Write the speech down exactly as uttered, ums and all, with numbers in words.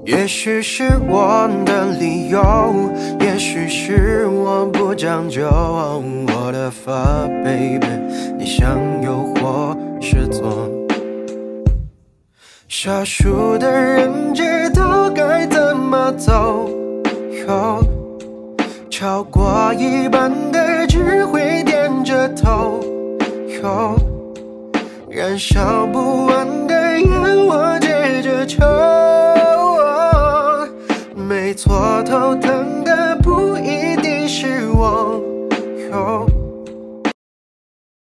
也许是我的理由，也许是我不讲究。我的发 baby， 你想诱惑是错。少数的人知道该怎么走，有超过一半的只会点着头，有燃烧不完的